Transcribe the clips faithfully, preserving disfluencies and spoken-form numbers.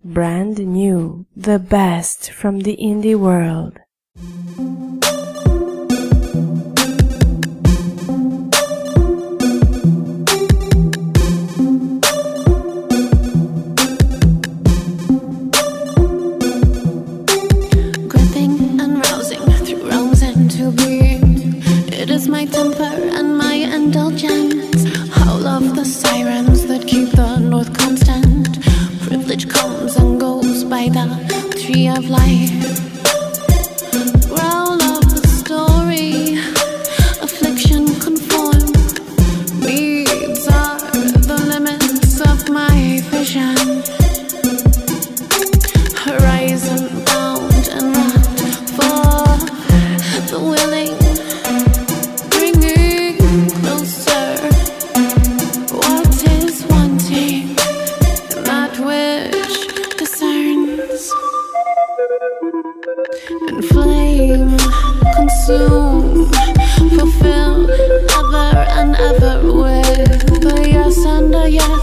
brand new, the best from the indie world. Gripping and rousing through realms into being. It is my temper and my indulgence. Howl of the sirens that keep the north constant. Privilege comes and goes by the tree of life. Growl of the story, affliction conform. Needs are the limits of my vision. Horizon bound and wrapped for the willing. Bringing closer what is wanting, that which discerns. And flame, consume, fulfill ever and ever with a yes and a yes.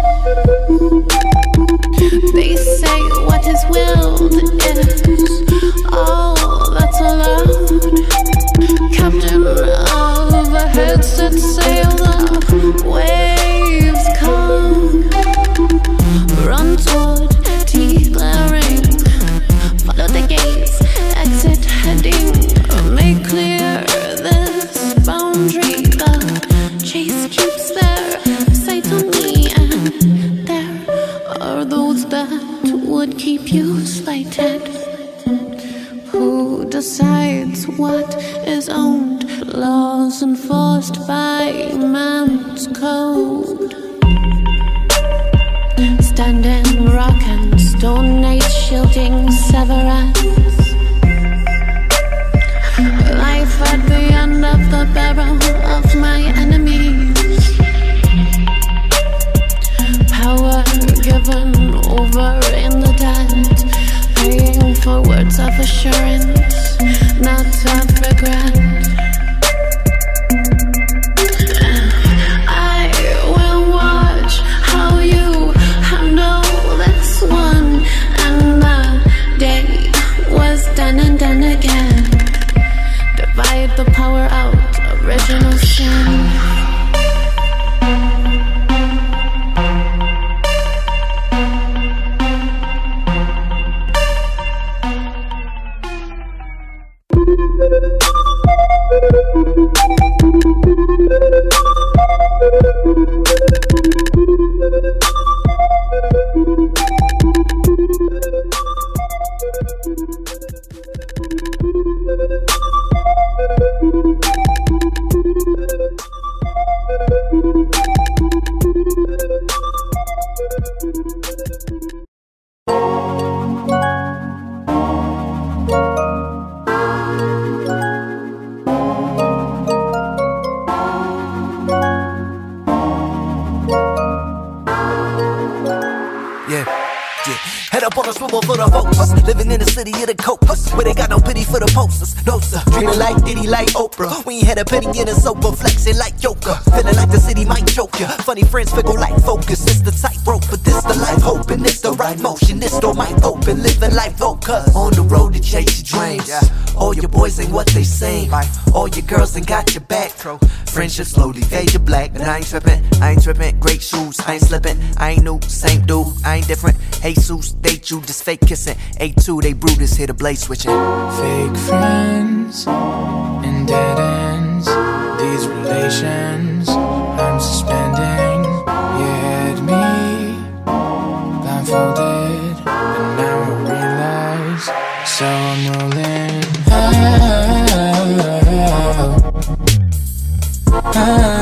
They say what is willed is all that's allowed. Captain of a head set sail, the waves come. Run toward teeth glaring. Follow the gates, exit heading. Make clear this boundary. The chase keeps their sight on me, and there are those that would keep you slighted. Who decides what is owned? Laws enforced by man's code. Standing rock and stone age shielding severance. Life at the end of the barrel of my enemies. Power given over in the dead. Paying for words of assurance, not of regret. I will watch how you handle this one, and the day was done and done again. Divide the power out, original sin. Head up on a swivel for the folks. Living in the city of the copers, where they got no pity for the posters. No sir, dreaming like Diddy, like Oprah. We ain't had a penny in a sober, flexing like Joker. Feeling like the city might choke ya. Funny friends fickle like focus. It's the tightrope, but this the life hoping. It's the right motion, this door might open. Living life focus. On the road to chase your dreams. All your boys ain't what they seem. All your girls ain't got your back. Friendship slowly fade to black. But I ain't tripping, I ain't tripping. Great shoes, I ain't slipping. I ain't new, same dude, I ain't different. Jesus, they you just fake kissing. A two, they Brutus, hit a blade switching. Fake friends and dead ends. These relations I'm suspending. You had me blindfolded, and now I realize. So I'm rolling. Oh,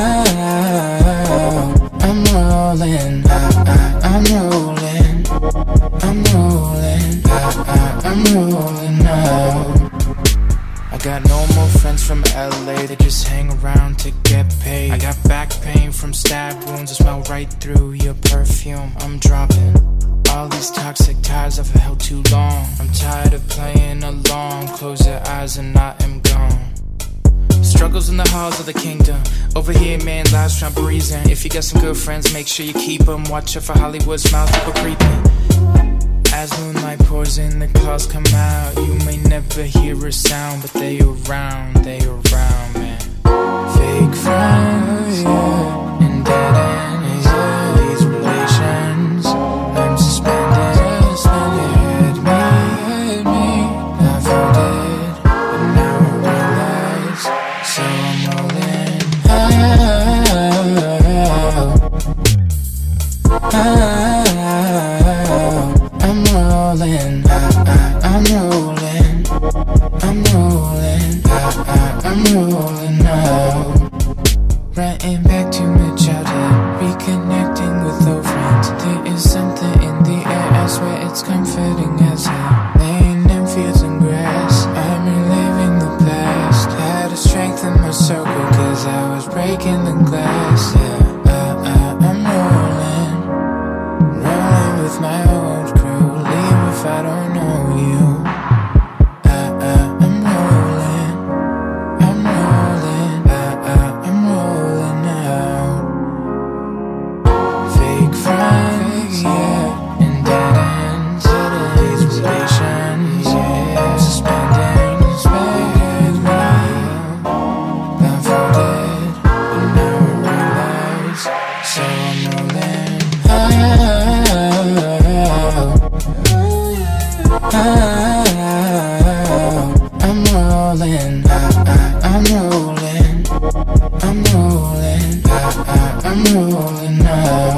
oh, I'm rolling. I, I, I'm rolling. I'm rolling, I, I, I'm rolling now. I got no more friends from L A, they just hang around to get paid. I got back pain from stab wounds, I smell right through your perfume. I'm dropping all these toxic ties I've held too long. I'm tired of playing along, close your eyes and I am gone. Struggles in the halls of the kingdom. Over here, man, lives trying breathing. If you got some good friends, make sure you keep them. Watch out for Hollywood's mouth, people creeping. As moonlight pours in, the calls come out. You may never hear a sound, but they around, they around, man. Fake friends, yeah, and dead ends, yeah. These relations, I'm suspended, suspended. Me, me, I folded, but now I realize, so I'm rolling. Oh, oh, I'm rolling, I, I, I'm rolling, I'm rolling, I, I, I'm rolling now. Writing back to my childhood, reconnecting with old friends. There is something in the air, I swear it's comforting as hell. Laying in fields and grass, I'm reliving the past. Had to strengthen my circle, cause I was breaking the glass, yeah. I, I, I'm rolling, rolling with my old crew. Leave if I don't know you. I, I, I'm rolling, I'm rolling, I, I, I'm rolling out. Fake friends, yeah, and dead ends. These relations, yeah, I'm suspending, suspended now. I'm folded, but now I realize, so I'm rolling. Oh, oh, I'm rolling, I, I, I'm rolling, I'm rolling, I, I, I'm rolling now.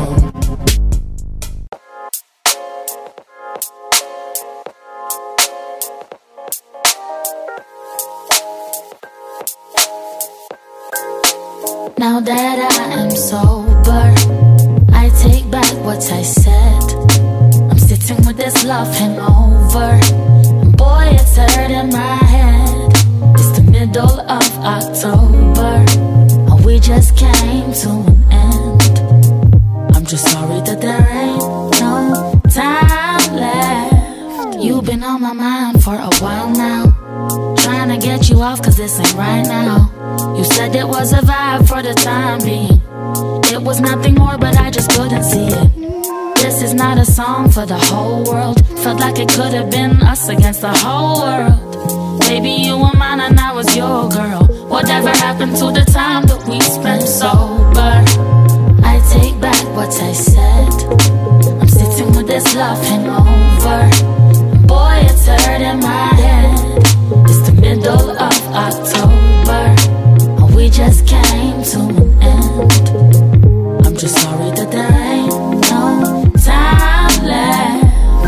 Now that I am sober, I take back what I said. I'm sitting with this love hangover, and boy, it's hurting my head. It's the middle of October, and we just came to an end. I'm just sorry that there ain't no time left. You've been on my mind for a while now, trying to get you off cause this ain't right now. You said it was a vibe for the time being. It was nothing more, but I just couldn't see it. This is not a song for the whole world. Felt like it could have been us against the whole world. Baby, you were mine and I was your girl. Whatever happened to the time that we spent sober? I take back what I said. I'm sitting with this love hangover, and boy, it's hurting my head. It's the middle of October, and we just came to an end. I'm just sorry that there ain't no time left.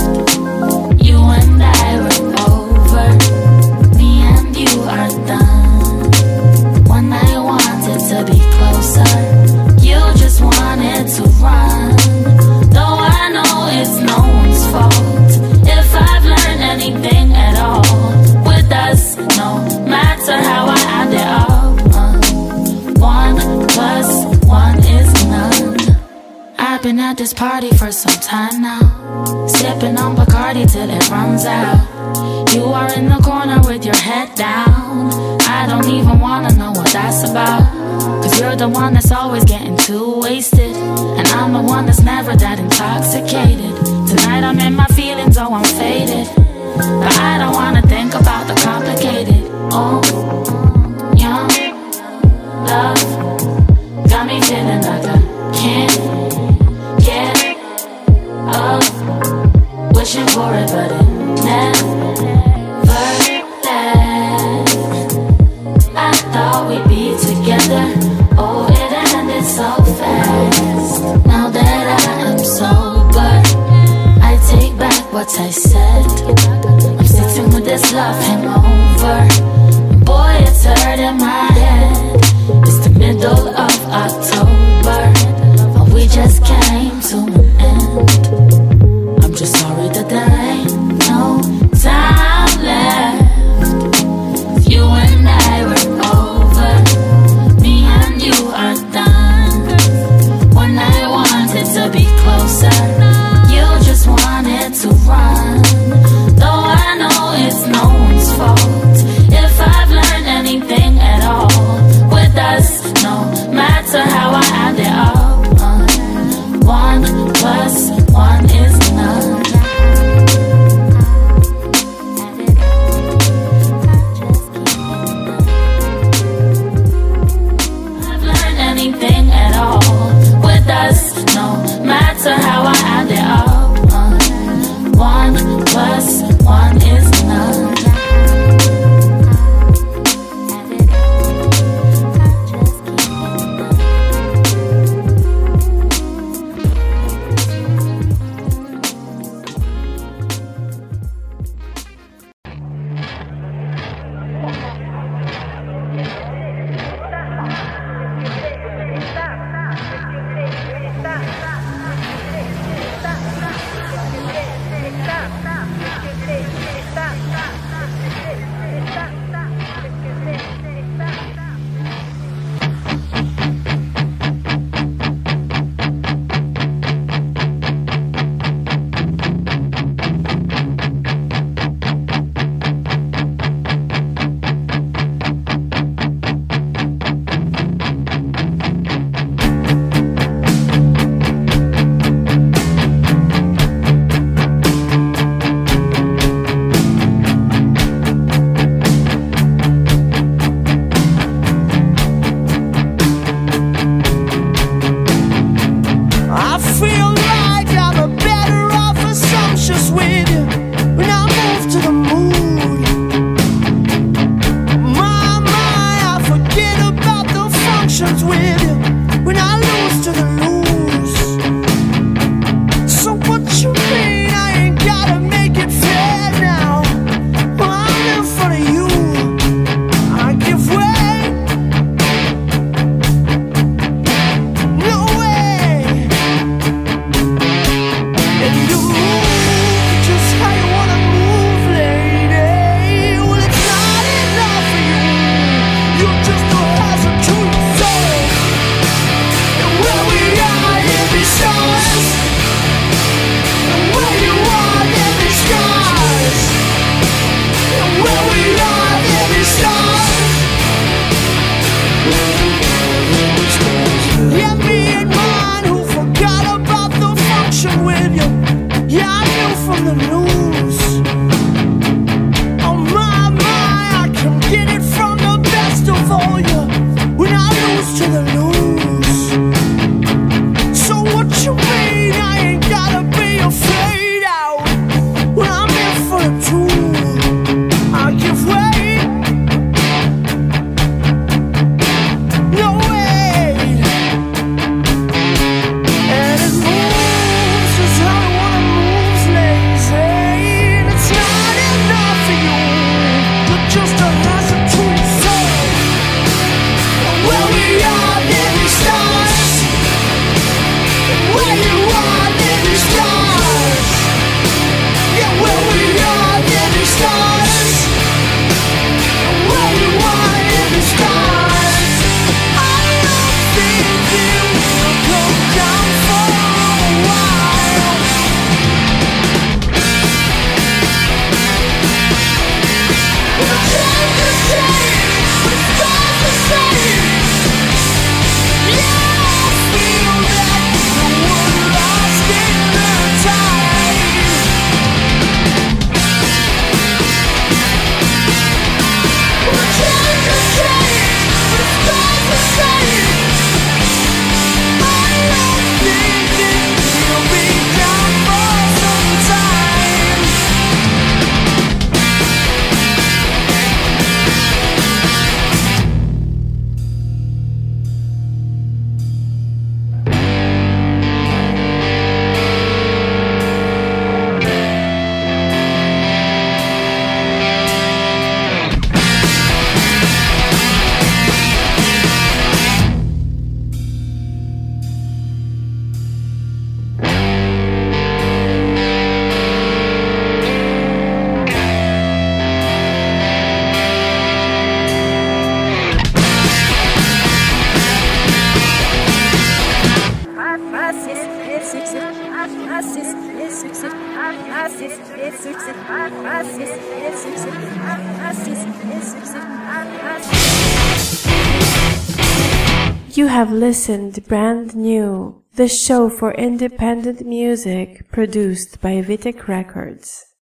You and I were over, me and you are done. When I wanted to be closer, you just wanted to run. Though I know it's no one's fault, if I've learned anything at all, with us, no matter how I add it up, uh, one plus one is none. I've been at this party for some time now, sipping on Bacardi till it runs out. You are in the corner with your head down. I don't even wanna know what that's about, cause you're the one that's always getting too wasted, and I'm the one that's never that intoxicated. Tonight I'm in my feelings, oh I'm faded, but I don't wanna think about the complicated. Oh, young love got me feeling like I can't get up, wishing for it but it never left. I thought we'd be together, oh it ended so fast. Now that I am sober, I take back what I said. I'm sitting with this love hangover, boy it's hurting my head. It's the middle of October, and we just came to an end. I'm just sorry that there ain't no time left. You and I were over, me and you are done. When I wanted to be closer, you just wanted to run. Though I know it's no one's fault, if I've learned anything at all, with us, no matter how I add it up, uh, one plus one is none. lost with you when I moved to the moon. My, my, I forget about the functions with you when I lose to the lose. So what you mean I ain't gotta make it fair now? Well, I'm in front of you, I give way. No way. And you move just how you wanna move, lady. Well, it's not enough for you. You're just a hazard to your soul. And where we are, there be stars. And where you are, there be scars. And where we are, there be stars. Yeah, me and mine who forgot about the function with you. Yeah, I knew from the news. Oh my, my, I can get it from the best of all you when I lose to the news. So what you mean I ain't gotta be afraid out when I'm in for a tour? I give way. No way. And it moves just how I wanna move, lazy. And it's not enough for you. You're just a hazard to your soul. And where we are, there be stars. And where you are, there be stars. Yeah, where we are, there be stars. And where you are, there be stars. I don't think you will come down for a while. The change is change, the stars the same. Yeah, I feel that the world lost in the tide. The change is change, the stars the same. I don't think that we'll be down for some time. You have listened Brand New, the show for independent music produced by Vitek Records.